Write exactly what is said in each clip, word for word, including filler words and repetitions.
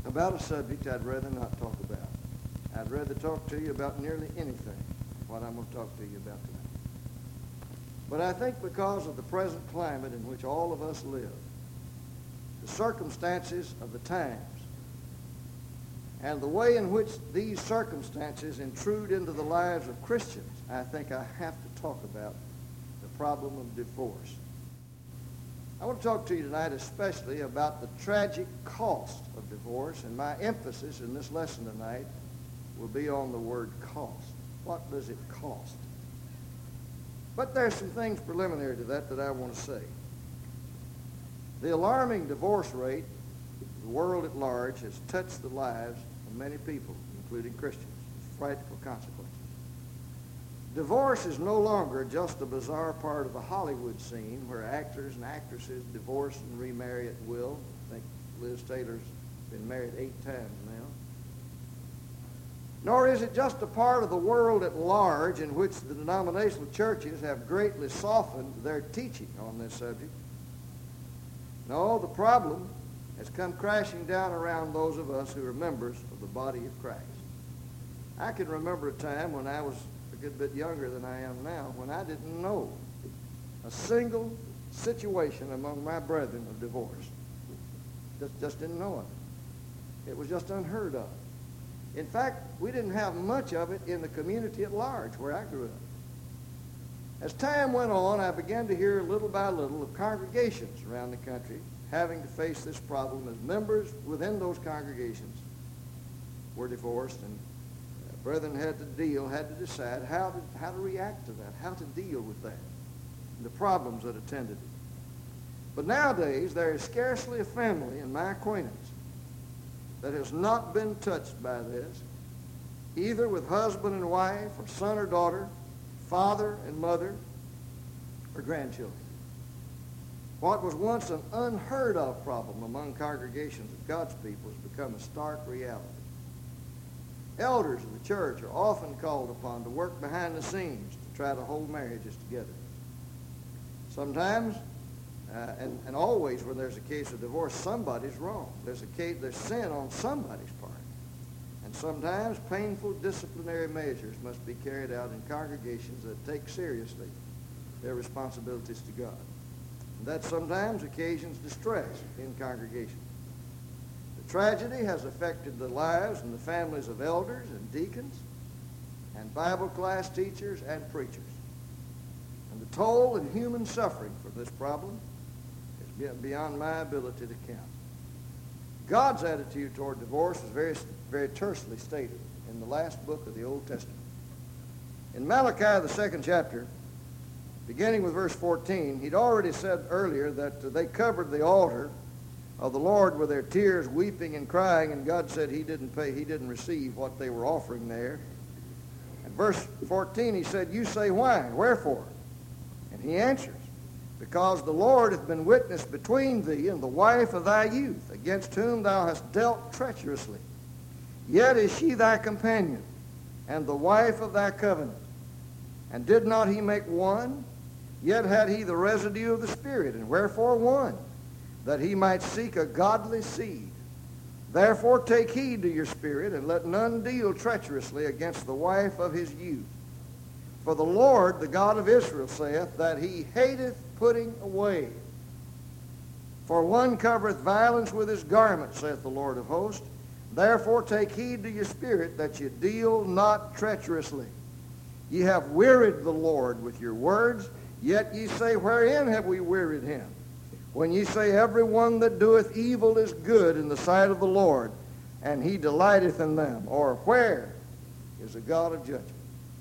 about a subject I'd rather not talk about. I'd rather talk to you about nearly anything, what I'm going to talk to you about tonight. But I think because of the present climate in which all of us live, the circumstances of the times, and the way in which these circumstances intrude into the lives of Christians, I think I have to talk about the problem of divorce. I want to talk to you tonight especially about the tragic cost of divorce, and my emphasis in this lesson tonight will be on the word cost. What does it cost? But there's some things preliminary to that that I want to say. The alarming divorce rate of the world at large has touched the lives of many people, including Christians, with frightful consequences. Divorce is no longer just a bizarre part of the Hollywood scene where actors and actresses divorce and remarry at will. I think Liz Taylor's been married eight times now. Nor is it just a part of the world at large in which the denominational churches have greatly softened their teaching on this subject. No, the problem has come crashing down around those of us who are members of the body of Christ. I can remember a time when I was a good bit younger than I am now, when I didn't know a single situation among my brethren of divorce. Just, just didn't know it. It was just unheard of. In fact, we didn't have much of it in the community at large where I grew up. As time went on, I began to hear little by little of congregations around the country having to face this problem as members within those congregations were divorced, and uh, brethren had to deal, had to decide how to, how to react to that, how to deal with that, and the problems that attended it. But nowadays, there is scarcely a family in my acquaintance that has not been touched by this, either with husband and wife, or son or daughter, father and mother, or grandchildren. What was once an unheard of problem among congregations of God's people has become a stark reality. Elders of the church are often called upon to work behind the scenes to try to hold marriages together. Sometimes, uh, and, and always when there's a case of divorce, somebody's wrong. There's a case, there's sin on somebody's part. And sometimes painful disciplinary measures must be carried out in congregations that take seriously their responsibilities to God. And that sometimes occasions distress in congregations. The tragedy has affected the lives and the families of elders and deacons and Bible class teachers and preachers. And the toll and human suffering from this problem is beyond my ability to count. God's attitude toward divorce is very, very tersely stated in the last book of the Old Testament. In Malachi, the second chapter, beginning with verse fourteen, he'd already said earlier that uh, they covered the altar of the Lord with their tears, weeping and crying, and God said he didn't pay, he didn't receive what they were offering there. And verse fourteen, he said, "You say, why? Wherefore?" And he answers, "Because the Lord hath been witness between thee and the wife of thy youth, against whom thou hast dealt treacherously. Yet is she thy companion, and the wife of thy covenant. And did not he make one? Yet had he the residue of the Spirit, and wherefore one? That he might seek a godly seed. Therefore take heed to your spirit, and let none deal treacherously against the wife of his youth. For the Lord, the God of Israel, saith that he hateth putting away. For one covereth violence with his garment, saith the Lord of hosts. Therefore take heed to your spirit, that ye deal not treacherously. Ye have wearied the Lord with your words, yet ye say, wherein have we wearied him? When ye say, every one that doeth evil is good in the sight of the Lord, and he delighteth in them. Or where is the God of judgment?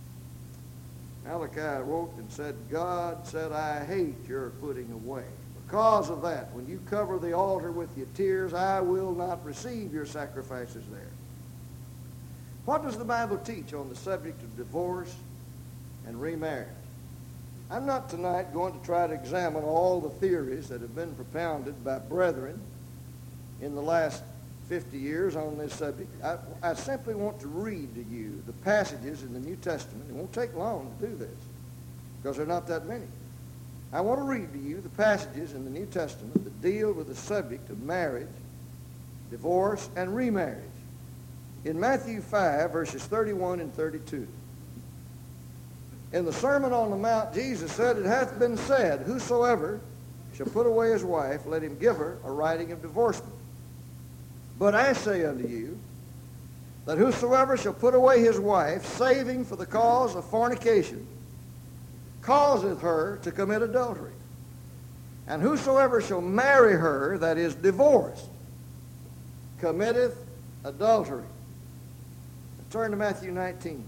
Malachi wrote and said, God said, I hate your putting away. Because of that, when you cover the altar with your tears, I will not receive your sacrifices there. What does the Bible teach on the subject of divorce and remarriage? I'm not tonight going to try to examine all the theories that have been propounded by brethren in the last fifty years on this subject. I, I simply want to read to you the passages in the New Testament. It won't take long to do this because there are not that many. I want to read to you the passages in the New Testament that deal with the subject of marriage divorce, and remarriage. In Matthew five, verses thirty-one and thirty-two. In the Sermon on the Mount, Jesus said, "It hath been said, whosoever shall put away his wife, let him give her a writing of divorcement. But I say unto you, that whosoever shall put away his wife, saving for the cause of fornication, causeth her to commit adultery. And whosoever shall marry her that is divorced, committeth adultery." Turn to Matthew nineteen.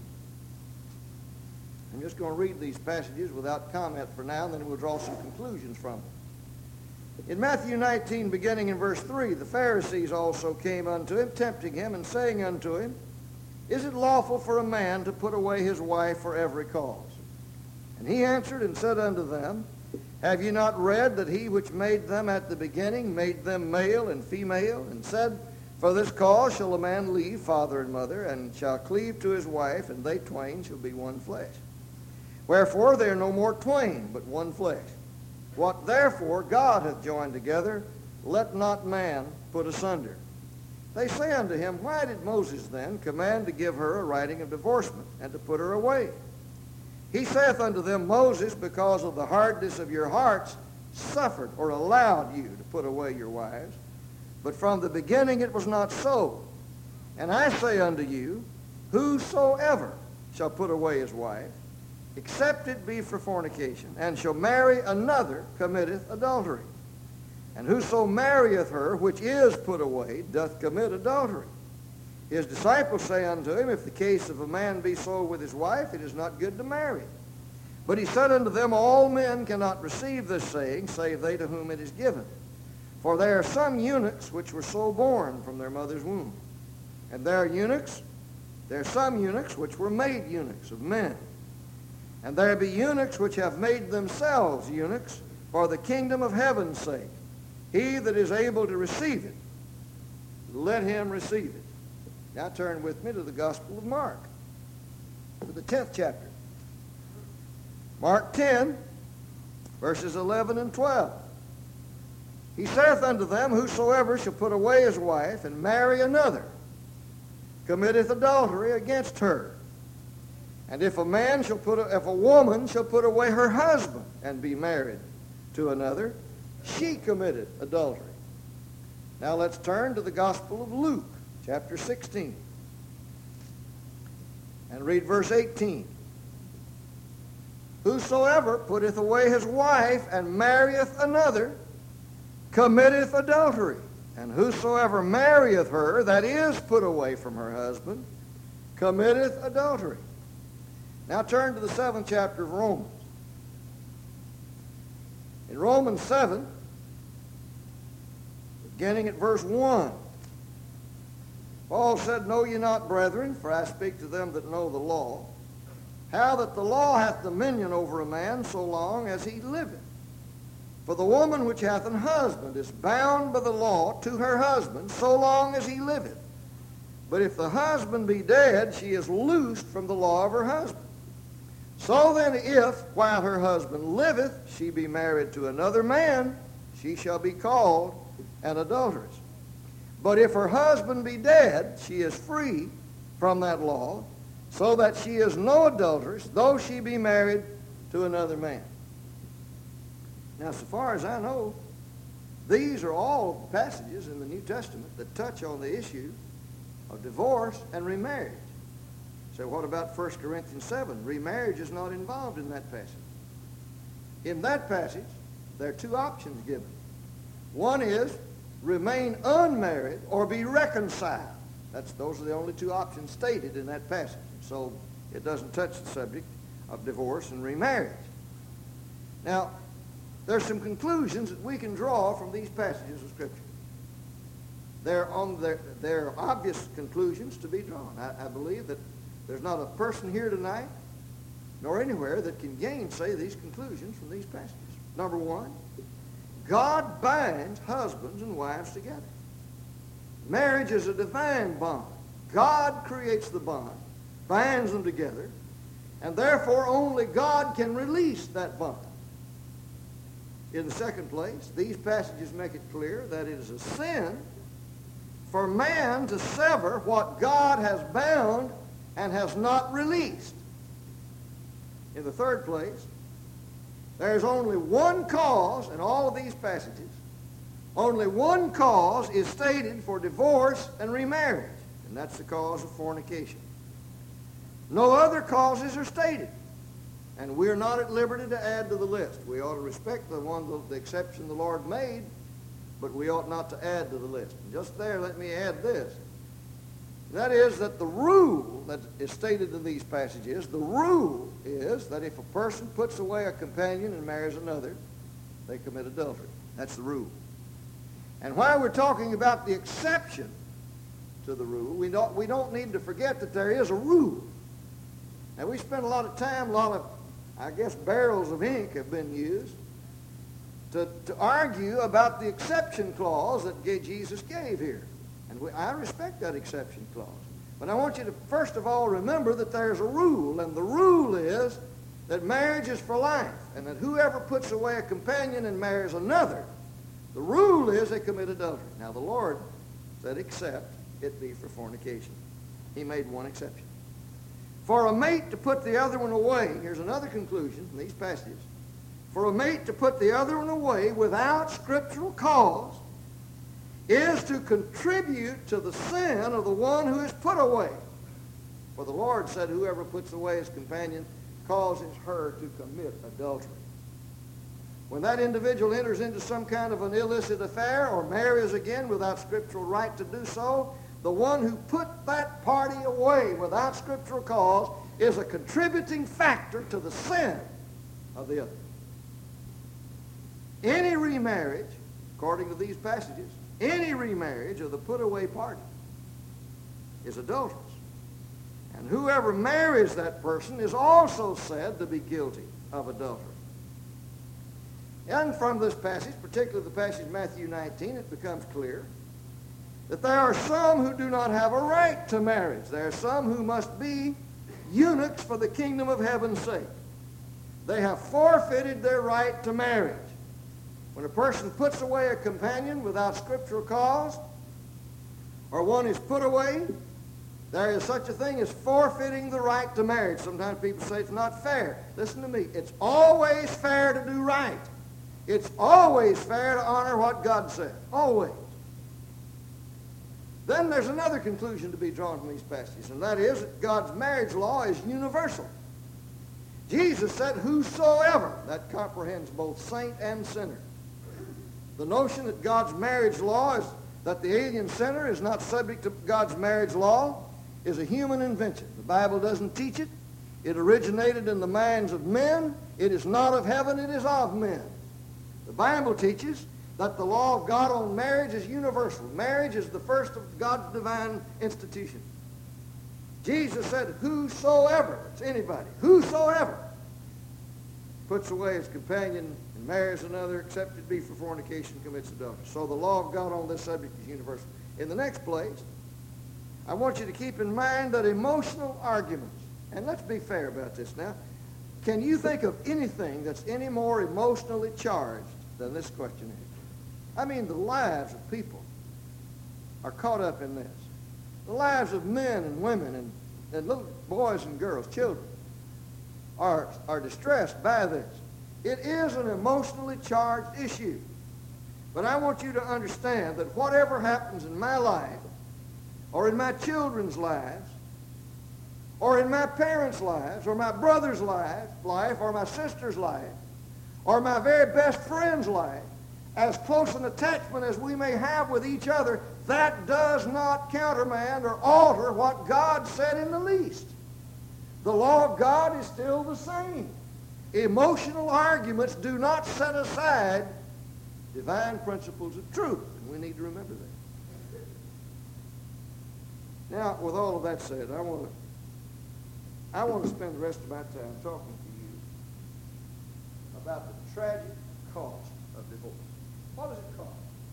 I'm just going to read these passages without comment for now, and then we'll draw some conclusions from them. In Matthew nineteen, beginning in verse three, the Pharisees also came unto him, tempting him, and saying unto him, "Is it lawful for a man to put away his wife for every cause?" And he answered and said unto them, "Have ye not read that he which made them at the beginning made them male and female, and said, For this cause shall a man leave father and mother, and shall cleave to his wife, and they twain shall be one flesh. Wherefore they are no more twain, but one flesh. What therefore God hath joined together, let not man put asunder." They say unto him, "Why did Moses then command to give her a writing of divorcement, and to put her away?" He saith unto them, "Moses, because of the hardness of your hearts, suffered or allowed you to put away your wives. But from the beginning it was not so. And I say unto you, whosoever shall put away his wife, except it be for fornication, and shall marry another, committeth adultery. And whoso marrieth her which is put away doth commit adultery. His disciples say unto him, If the case of a man be so with his wife, it is not good to marry. But he said unto them, All men cannot receive this saying, save they to whom it is given. For there are some eunuchs which were so born from their mother's womb. And there are eunuchs, there are some eunuchs which were made eunuchs of men. And there be eunuchs which have made themselves eunuchs for the kingdom of heaven's sake. He that is able to receive it, let him receive it. Now turn with me to the Gospel of Mark, to the tenth chapter. Mark ten, verses eleven and twelve. He saith unto them, Whosoever shall put away his wife and marry another, committeth adultery against her. And if a man shall put, a, if a woman shall put away her husband and be married to another, she committed adultery. Now let's turn to the Gospel of Luke, chapter sixteen, and read verse eighteen. Whosoever putteth away his wife and marrieth another, committeth adultery. And whosoever marrieth her that is put away from her husband, committeth adultery. Now turn to the seventh chapter of Romans. In Romans seven, beginning at verse one, Paul said, Know ye not, brethren, for I speak to them that know the law, how that the law hath dominion over a man so long as he liveth. For the woman which hath an husband is bound by the law to her husband so long as he liveth. But if the husband be dead, she is loosed from the law of her husband. So then if, while her husband liveth, she be married to another man, she shall be called an adulteress. But if her husband be dead, she is free from that law, so that she is no adulteress, though she be married to another man. Now, so far as I know, these are all passages in the New Testament that touch on the issue of divorce and remarriage. So what about First Corinthians seven? Remarriage is not involved in that passage. In that passage, there are two options given. One is remain unmarried or be reconciled. That's, those are the only two options stated in that passage. So it doesn't touch the subject of divorce and remarriage. Now, there's some conclusions that we can draw from these passages of Scripture. They're, on their, they're obvious conclusions to be drawn. I, I believe that there's not a person here tonight, nor anywhere, that can gainsay these conclusions from these passages. Number one, God binds husbands and wives together. Marriage is a divine bond. God creates the bond, binds them together, and therefore only God can release that bond. In the second place, these passages make it clear that it is a sin for man to sever what God has bound and has not released. In the third place, there's only one cause in all of these passages. Only one cause is stated for divorce and remarriage, and that's the cause of fornication. No other causes are stated, and we're not at liberty to add to the list. We ought to respect the one, the exception the Lord made, but we ought not to add to the list. And just there, let me add this. That is that the rule that is stated in these passages, the rule is that if a person puts away a companion and marries another, they commit adultery. That's the rule. And while we're talking about the exception to the rule, we don't, we don't need to forget that there is a rule. Now, we spent a lot of time, a lot of, I guess, barrels of ink have been used to, to argue about the exception clause that Jesus gave here. And we, I respect that exception clause. But I want you to, first of all, remember that there's a rule, and the rule is that marriage is for life, and that whoever puts away a companion and marries another, the rule is they commit adultery. Now, the Lord said, except it be for fornication. He made one exception. For a mate to put the other one away, here's another conclusion from these passages. For a mate to put the other one away without scriptural cause is to contribute to the sin of the one who is put away. For the Lord said, whoever puts away his companion causes her to commit adultery. When that individual enters into some kind of an illicit affair or marries again without scriptural right to do so, the one who put that party away without scriptural cause is a contributing factor to the sin of the other. Any remarriage, according to these passages, any remarriage of the put-away party is adulterous. And whoever marries that person is also said to be guilty of adultery. And from this passage, particularly the passage in Matthew nineteen, it becomes clear that there are some who do not have a right to marriage. There are some who must be eunuchs for the kingdom of heaven's sake. They have forfeited their right to marriage. When a person puts away a companion without scriptural cause, or one is put away, there is such a thing as forfeiting the right to marriage. Sometimes people say it's not fair. Listen to me. It's always fair to do right. It's always fair to honor what God said. Always. Then there's another conclusion to be drawn from these passages, and that is that God's marriage law is universal. Jesus said, whosoever, that comprehends both saint and sinner. The notion that God's marriage law is that the alien sinner is not subject to God's marriage law is a human invention. The Bible doesn't teach it. It originated in the minds of men. It is not of heaven, it is of men. The Bible teaches that the law of God on marriage is universal. Marriage is the first of God's divine institution. Jesus said, whosoever, it's anybody, whosoever puts away his companion and marries another, except it be for fornication, commits adultery. So the law of God on this subject is universal. In the next place, I want you to keep in mind that emotional arguments, and let's be fair about this now, can you think of anything that's any more emotionally charged than this question is? I mean, the lives of people are caught up in this. The lives of men and women and, and little boys and girls, children, are, are distressed by this. It is an emotionally charged issue. But I want you to understand that whatever happens in my life, or in my children's lives, or in my parents' lives, or my brother's life, life, or my sister's life, or my very best friend's life, as close an attachment as we may have with each other, that does not countermand or alter what God said in the least. The law of God is still the same. Emotional arguments do not set aside divine principles of truth, and we need to remember that. Now, with all of that said, I want to I want to spend the rest of my time talking to you about the tragic cost of divorce. What does it cost?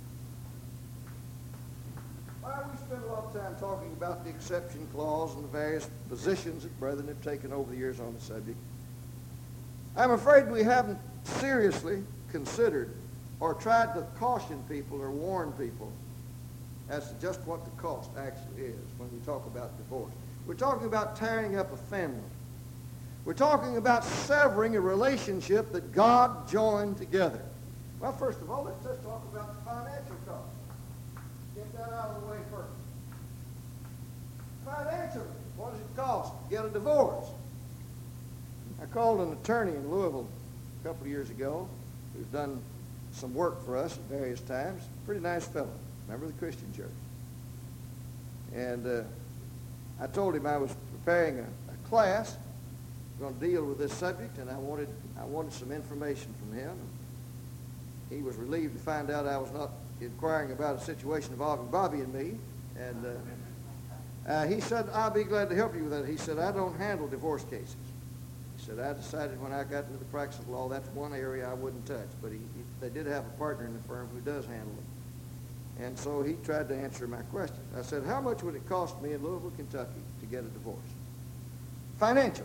Why we spend a lot of time talking about the exception clause and the various positions that brethren have taken over the years on the subject. I'm afraid we haven't seriously considered or tried to caution people or warn people as to just what the cost actually is when we talk about divorce. We're talking about tearing up a family. We're talking about severing a relationship that God joined together. Well, first of all, let's just talk about the financial cost. Get that out of the way first. Financially, what does it cost to get a divorce? I called an attorney in Louisville a couple of years ago who's done some work for us at various times. Pretty nice fellow, member of the Christian church. And uh, I told him I was preparing a, a class going to deal with this subject, and I wanted I wanted some information from him. He was relieved to find out I was not inquiring about a situation involving Bobby and me. And uh, uh, he said, I'll be glad to help you with that. He said, I don't handle divorce cases. He said, I decided when I got into the practice of law, that's one area I wouldn't touch. But he, he, they did have a partner in the firm who does handle it. And so he tried to answer my question. I said, how much would it cost me in Louisville, Kentucky to get a divorce? Financial.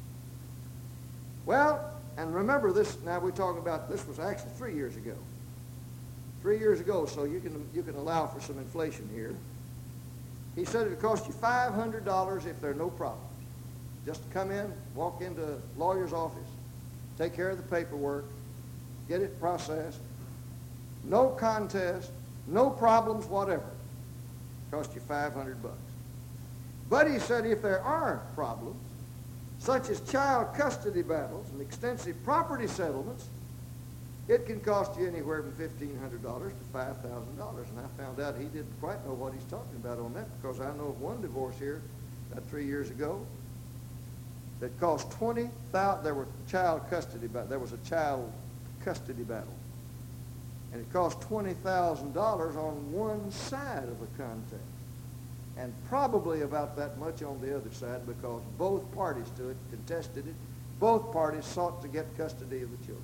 Well, and remember this, now we're talking about, this was actually three years ago. Three years ago, so you can, you can allow for some inflation here. He said it would cost you five hundred dollars if there are no problems. Just to come in, walk into a lawyer's office, take care of the paperwork, get it processed, no contest, no problems, whatever. Cost you five hundred bucks. But he said if there are problems, such as child custody battles and extensive property settlements, it can cost you anywhere from fifteen hundred dollars to five thousand dollars. And I found out he didn't quite know what he's talking about on that, because I know of one divorce here about three years ago that cost twenty thousand dollars. There were child custody battles. There was a child custody battle. And it cost twenty thousand dollars on one side of the contest. And probably about that much on the other side, because both parties to it contested it. Both parties sought to get custody of the children.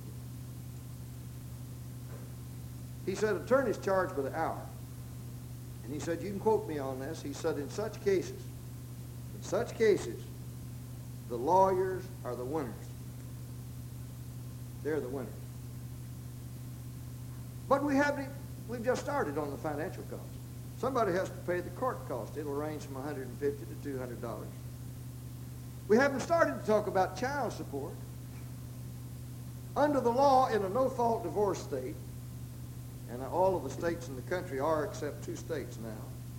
He said attorneys charge by the hour. And he said, you can quote me on this. He said, in such cases, in such cases, the lawyers are the winners. They're the winners. But we haven't, we've just started on the financial cost. Somebody has to pay the court cost. It'll range from one hundred fifty dollars to two hundred dollars. We haven't started to talk about child support. Under the law, in a no-fault divorce state, and all of the states in the country are except two states now,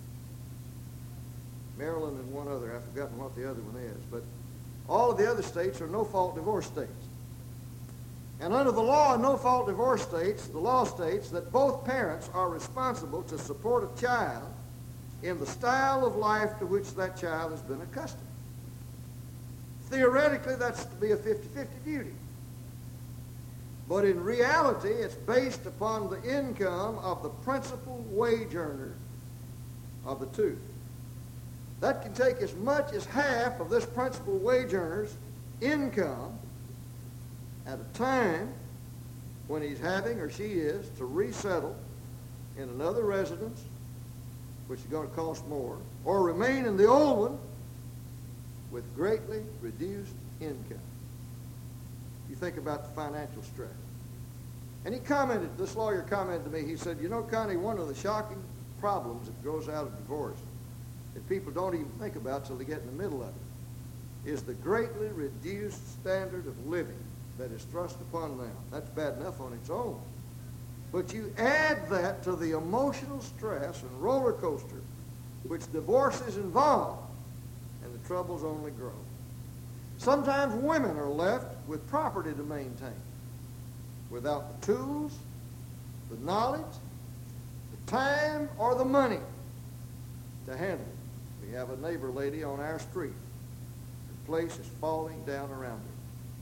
Maryland and one other, I've forgotten what the other one is, but all of the other states are no-fault divorce states. And under the law in no-fault divorce states, the law states that both parents are responsible to support a child in the style of life to which that child has been accustomed. Theoretically, that's to be a fifty-fifty duty. But in reality, it's based upon the income of the principal wage earner of the two. That can take as much as half of this principal wage earner's income at a time when he's having, or she is, to resettle in another residence, which is going to cost more, or remain in the old one with greatly reduced income. You think about the financial stress. And he commented, this lawyer commented to me, he said, you know, Connie, one of the shocking problems that grows out of divorce that people don't even think about till they get in the middle of it is the greatly reduced standard of living that is thrust upon them. That's bad enough on its own. But you add that to the emotional stress and roller coaster which divorces involve, and the troubles only grow. Sometimes women are left with property to maintain, without the tools, the knowledge, the time, or the money to handle it. We have a neighbor lady on our street. Her place is falling down around her.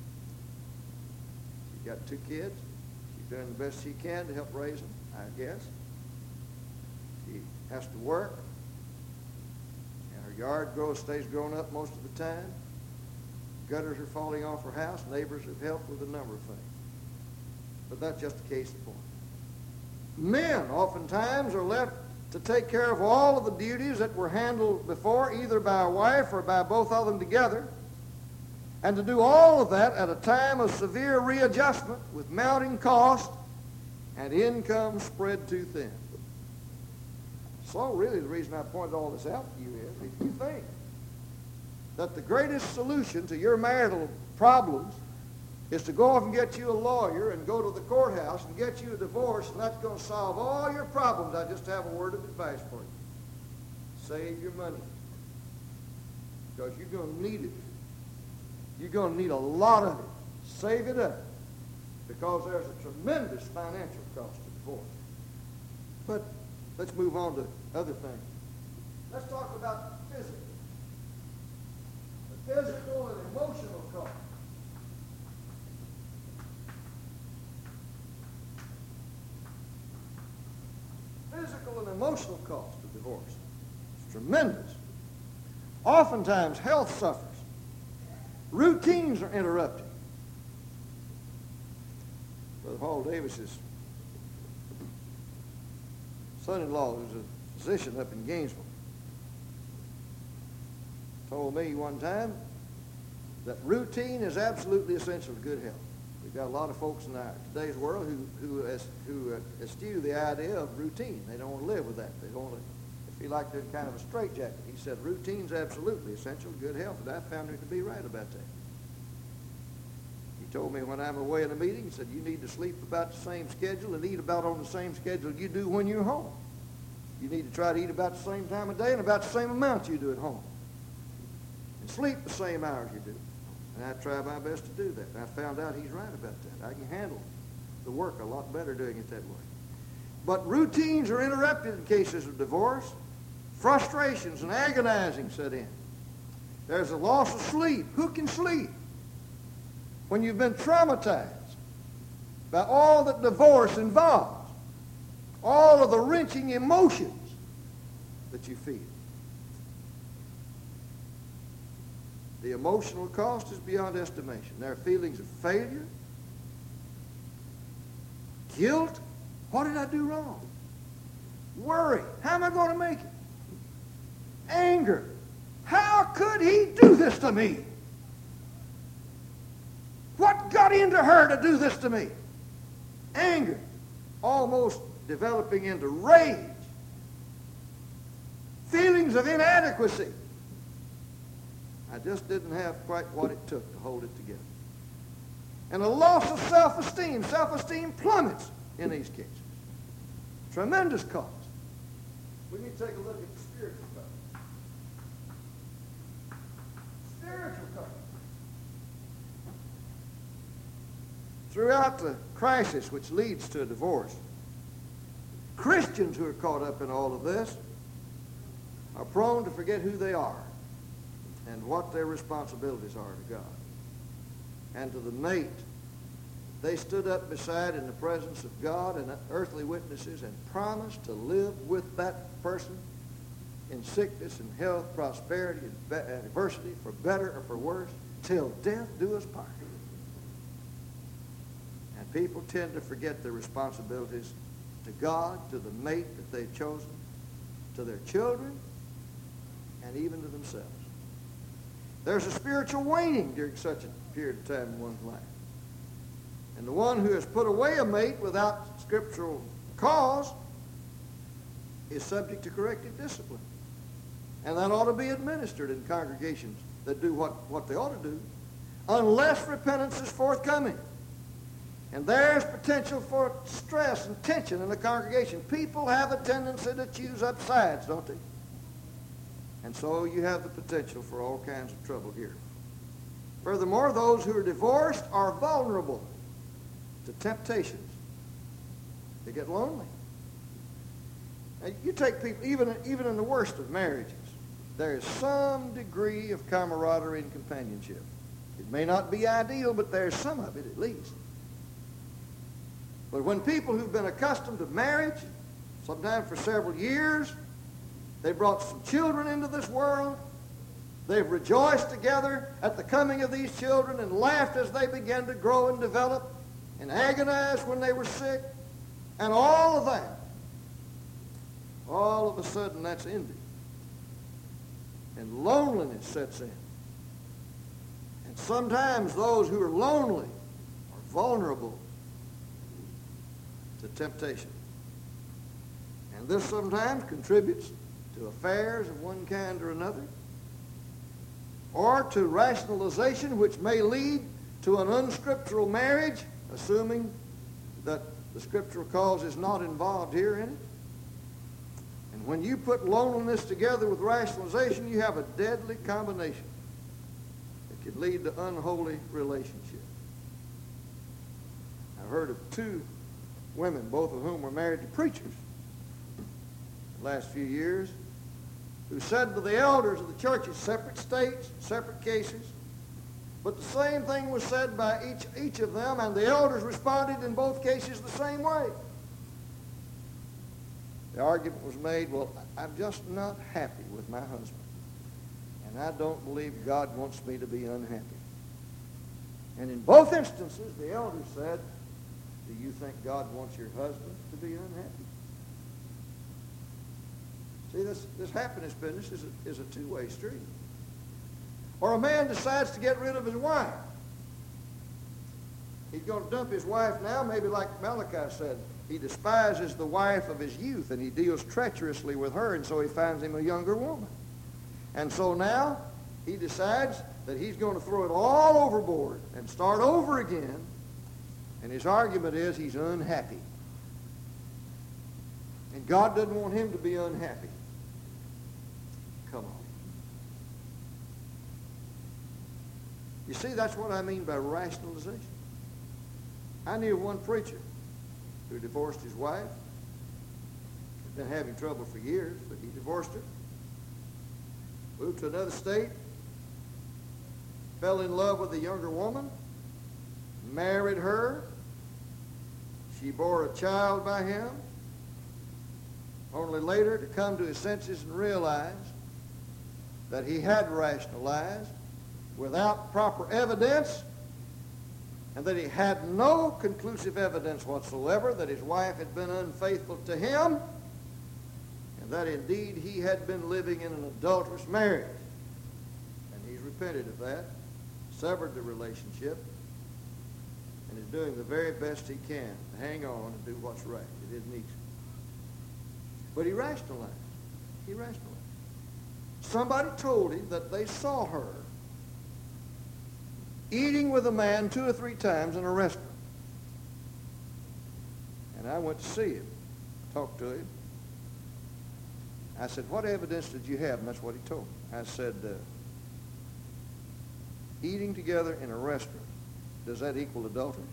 She's got two kids. She's doing the best she can to help raise them, I guess. She has to work, and her yard grows, stays grown up most of the time. Gutters are falling off her house. Neighbors have helped with a number of things. But that's just a case in point. Men oftentimes are left to take care of all of the duties that were handled before, either by a wife or by both of them together, and to do all of that at a time of severe readjustment with mounting cost and income spread too thin. So really the reason I pointed all this out to you is if you think that the greatest solution to your marital problems is to go off and get you a lawyer and go to the courthouse and get you a divorce, and that's going to solve all your problems, I just have a word of advice for you. Save your money. Because you're going to need it. You're going to need a lot of it. Save it up. Because there's a tremendous financial cost to divorce. But let's move on to other things. Let's talk about physical. The physical and emotional cost. Physical and emotional cost of divorce. It's tremendous. Oftentimes, health suffers. Routines are interrupted. Brother Paul Davis's son-in-law, who's a physician up in Gainesville, told me one time that routine is absolutely essential to good health. We've got a lot of folks in our, today's world who who, who uh, eschew the idea of routine. They don't want to live with that. They don't want to feel like they're in kind of a straitjacket. He said routine's absolutely essential to good health, and I found him to be right about that. He told me when I'm away in a meeting, he said, you need to sleep about the same schedule and eat about on the same schedule you do when you're home. You need to try to eat about the same time of day and about the same amount you do at home. And sleep the same hours you do. And I try my best to do that. And I found out he's right about that. I can handle the work a lot better doing it that way. But routines are interrupted in cases of divorce. Frustrations and agonizing set in. There's a loss of sleep. Who can sleep when you've been traumatized by all that divorce involves, all of the wrenching emotions that you feel? The emotional cost is beyond estimation. There are feelings of failure, guilt. What did I do wrong? Worry. How am I going to make it? Anger. How could he do this to me? What got into her to do this to me? Anger. Almost developing into rage. Feelings of inadequacy. I just didn't have quite what it took to hold it together. And a loss of self-esteem. Self-esteem plummets in these cases. Tremendous cost. We need to take a look at the spiritual cost. Spiritual cost. Throughout the crisis which leads to a divorce, Christians who are caught up in all of this are prone to forget who they are and what their responsibilities are to God. And to the mate they stood up beside in the presence of God and earthly witnesses and promised to live with that person in sickness and health, prosperity and adversity, for better or for worse, till death do us part. And people tend to forget their responsibilities to God, to the mate that they've chosen, to their children, and even to themselves. There's a spiritual waning during such a period of time in one's life. And the one who has put away a mate without scriptural cause is subject to corrective discipline. And that ought to be administered in congregations that do what, what they ought to do, unless repentance is forthcoming. And there's potential for stress and tension in the congregation. People have a tendency to choose up sides, don't they? And so you have the potential for all kinds of trouble here. Furthermore, those who are divorced are vulnerable to temptations. They get lonely. Now, you take people, even, even in the worst of marriages, there is some degree of camaraderie and companionship. It may not be ideal, but there's some of it at least. But when people who've been accustomed to marriage, sometimes for several years, they brought some children into this world, they've rejoiced together at the coming of these children and laughed as they began to grow and develop, and agonized when they were sick, and all of that, all of a sudden that's ended. And loneliness sets in. And sometimes those who are lonely are vulnerable to temptation. And this sometimes contributes to affairs of one kind or another, or to rationalization which may lead to an unscriptural marriage, assuming that the scriptural cause is not involved here in it. And when you put loneliness together with rationalization, you have a deadly combination that could lead to unholy relationship. I've heard of two women, both of whom were married to preachers the last few years, who said to the elders of the churches, separate states, separate cases, but the same thing was said by each, each of them, and the elders responded in both cases the same way. The argument was made, well, I'm just not happy with my husband, and I don't believe God wants me to be unhappy. And in both instances, the elders said, do you think God wants your husband to be unhappy? See, this, this happiness business is a, is a two-way street. Or a man decides to get rid of his wife. He's going to dump his wife now, maybe like Malachi said. He despises the wife of his youth, and he deals treacherously with her, and so he finds him a younger woman. And so now he decides that he's going to throw it all overboard and start over again, and his argument is he's unhappy. And God doesn't want him to be unhappy. Come on. You see, that's what I mean by rationalization. I knew one preacher who divorced his wife. He'd been having trouble for years, but he divorced her. Moved to another state. Fell in love with a younger woman. Married her. She bore a child by him. Only later to come to his senses and realize that he had rationalized without proper evidence, and that he had no conclusive evidence whatsoever that his wife had been unfaithful to him, and that indeed he had been living in an adulterous marriage. And he's repented of that, severed the relationship, and is doing the very best he can to hang on and do what's right. It isn't easy. But he rationalized. He rationalized. Somebody told him that they saw her eating with a man two or three times in a restaurant. And I went to see him, talked to him. I said, what evidence did you have? And that's what he told me. I said, uh, eating together in a restaurant, does that equal adultery?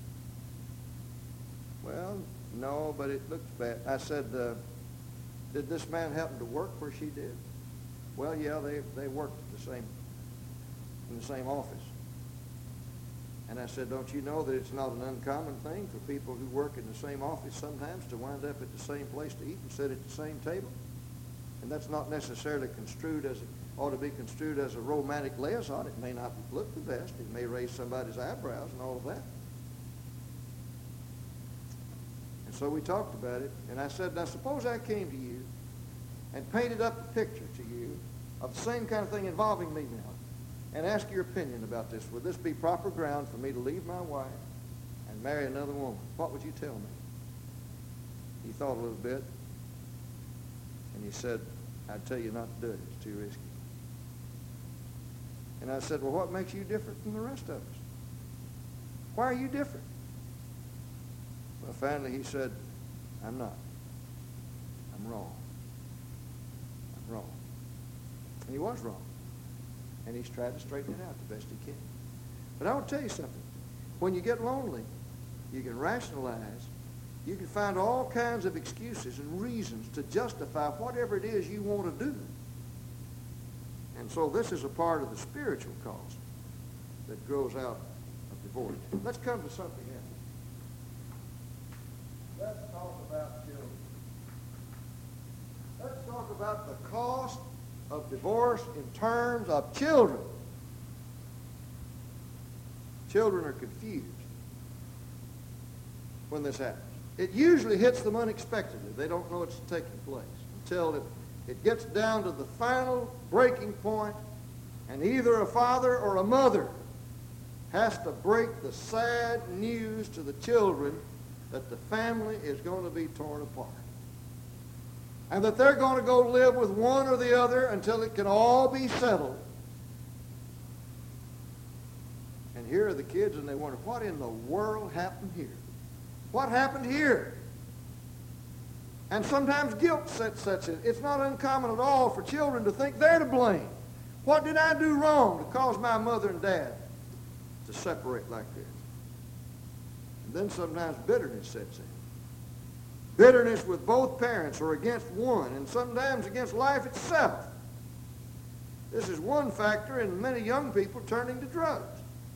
Well, no, but it looks bad. I said, uh, did this man happen to work where she did? Well, yeah, they, they worked at the same, in the same office. And I said, don't you know that it's not an uncommon thing for people who work in the same office sometimes to wind up at the same place to eat and sit at the same table? And that's not necessarily construed as, ought to be construed as a romantic liaison. It may not look the best. It may raise somebody's eyebrows and all of that. And so we talked about it, and I said, now suppose I came to you and painted up a picture to you of the same kind of thing involving me now, and ask your opinion about this. Would this be proper ground for me to leave my wife and marry another woman? What would you tell me? He thought a little bit, and he said, I'd tell you not to do it. It's too risky. And I said, well, what makes you different from the rest of us? Why are you different? Well, finally he said, I'm not. I'm wrong. I'm wrong. And he was wrong. And he's tried to straighten it out the best he can. But I want to tell you something. When you get lonely, you can rationalize. You can find all kinds of excuses and reasons to justify whatever it is you want to do. And so this is a part of the spiritual cause that grows out of divorce. Let's come to something else. Let's talk about children. Let's talk about the cost of divorce in terms of children. Children are confused when this happens. It usually hits them unexpectedly. They don't know it's taking place until it, it gets down to the final breaking point, and either a father or a mother has to break the sad news to the children that the family is going to be torn apart. and that they're going to go live with one or the other until it can all be settled. And here are the kids, and they wonder, what in the world happened here? What happened here? And sometimes guilt sets, sets in. It's not uncommon at all for children to think they're to blame. What did I do wrong to cause my mother and dad to separate like this? And then sometimes bitterness sets in. Bitterness with both parents or against one, and sometimes against life itself. This is one factor in many young people turning to drugs.